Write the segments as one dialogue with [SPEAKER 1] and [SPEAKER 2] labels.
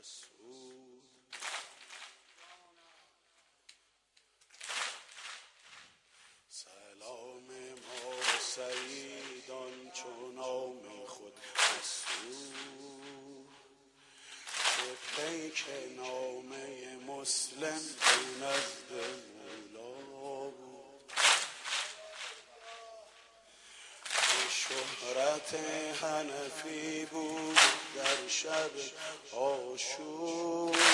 [SPEAKER 1] مسعود. سلام ما سعیدان چون نام خود مسعود، به پیک نامه مسلم به نزد مولا بود. به شهرت حنفی بود در شب عاشور،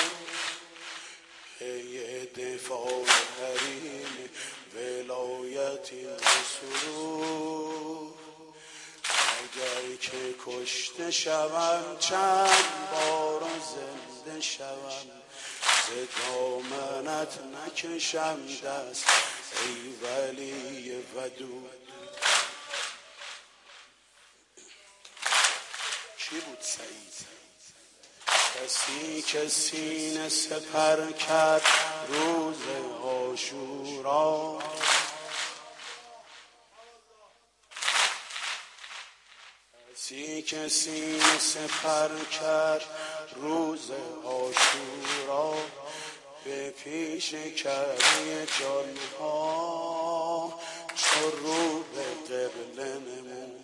[SPEAKER 1] پی دفاع حریم ولایتی مسرور. اگر که کشته شوم چند بار زنده شوم، ز دامنت نکشم دست ای ولی ودود. کی بود سعید؟ کسی که سینه سپر کرد روز عاشورا، کسی که سینه سپر کرد روز عاشورا، به پیش کعبه جانها چو رو به قبله نمود.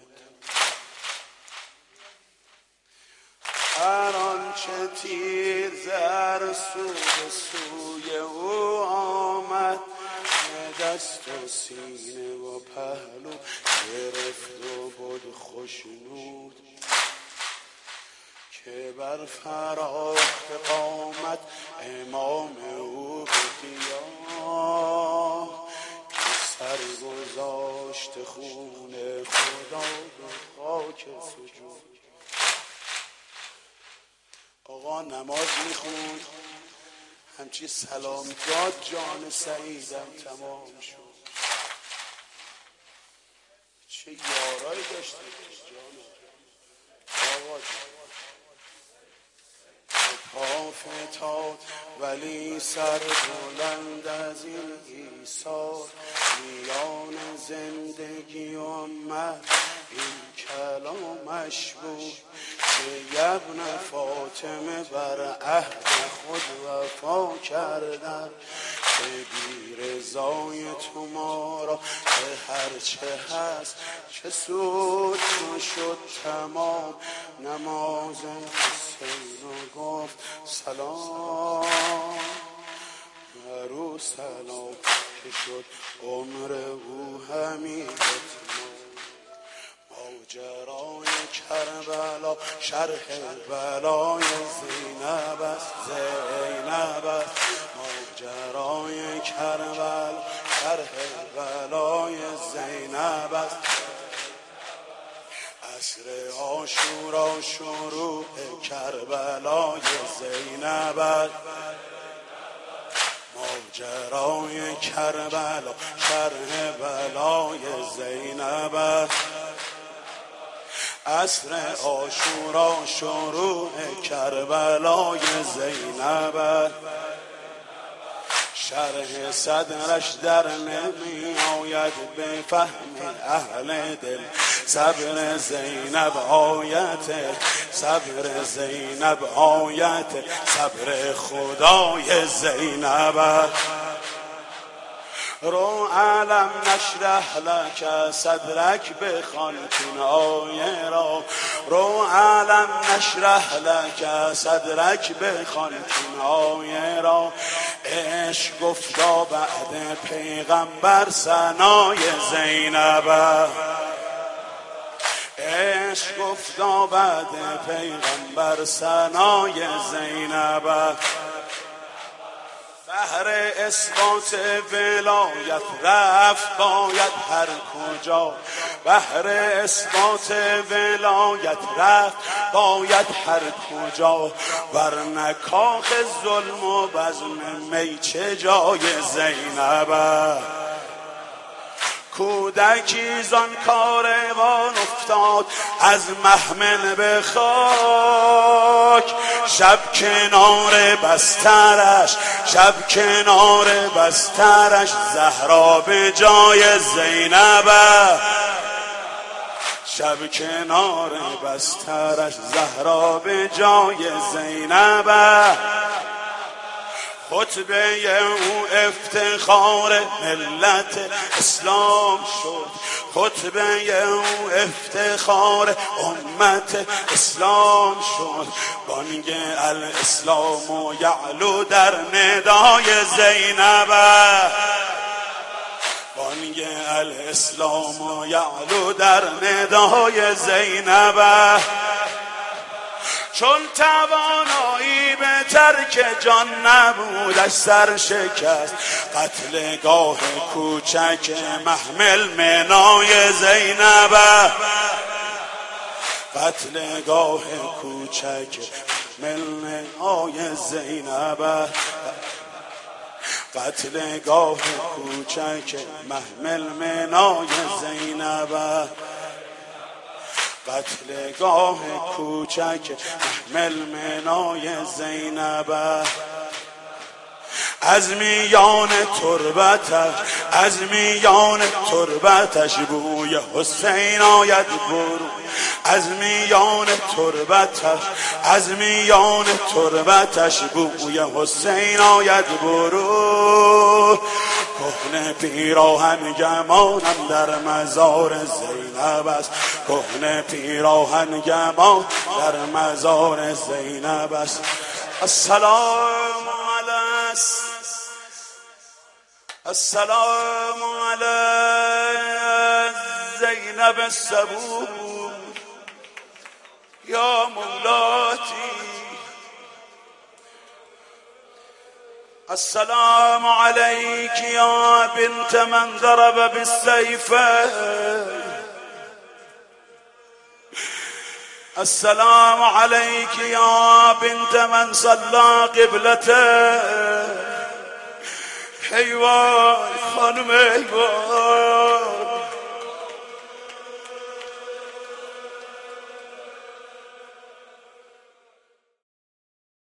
[SPEAKER 1] هر آنچه تیر زر سو به سوی او آمد، دست و سینه و پهلو گرفت و بود خوشنود. که بر فراخت قامت امام او به قیام، سر گذاشت خون خدا به خاک سجود. آقا نماز میخوند، همچی سلام داد، جان سعیدم تمام شد. چه یارایی داشته جان آقا. پا فتاد ولی سر بلند از این ایثار، میان زندگی و مرگ این کلامش بود که ابن فاطمه بر عهد خود وفا کردن، به بی رضای تو ما را به هرچه هست چه سود شد تمام. نماز حسین و گفت سلام بر او سلام، که شد عمر او همین اتمام. ماجرای کربلا شرح بلای زینب است، زینب است. ماجرای کربلا شرح بلای زینب است. عصر عاشورا شروع کربلای زینب است. ماجرای کربلا شرح بلای زینب است. عصر عاشورا شروع کربلای زینب است. شرح صدرش در نمی آید به فهم اهل دل، صبر زینب آیت، صبر زینب آیت، صبر خدای زینب. رو علم نشرح لک صدرک بخوان این آیه را، رو علم نشرح لک صدرک بخوان این آیه را. عشق گفتا بعد پیغمبر ثنای زینب، عشق گفتا بعد پیغمبر ثنای زینب. بهر اثبات ولایت رفت باید هر کجا، بهر اثبات ولایت رفت باید هر کجا. ورنه کاخ ظلم و بزم می چه جای زینب. کودکی زان کاروان افتاد از محمل به خاک، شب کنار بسترش، شب کنار بسترش زهرا به جای زینب، شب کنار بسترش زهرا به جای زینبه. خطبه او افتخار ملت اسلام شد، خطبه او افتخار امت اسلام شد. بانگ الاسلام یعلو در ندای زینبه، بانگ الاسلام یعلو در ندای زینبه. چون توانایی به ترک جان نبودش سر شکست، قتلگاه کوچک محمل منای زینبه، قتلگاه کوچک محمل منای زینبه، قتلگاه کوچک محمل منای زینبه، قتلگاه کوچک محمل منای زینبه. از میان تربتش، از میان تربتش بوی حسین آید برون، از میان تربتش، از میان تربتش بوی حسین آید برون. کهنه پیراهن گمانم در مزار زینب است، کهنه پیراهن گمان در مزار زینب است. السلام علی السلام علی زینب الصبور یا مولاتی. السلام عليك يا بنت من ضرب بالسيف، السلام عليك يا بنت من صلى قبلته. حیوان خانم حیوان،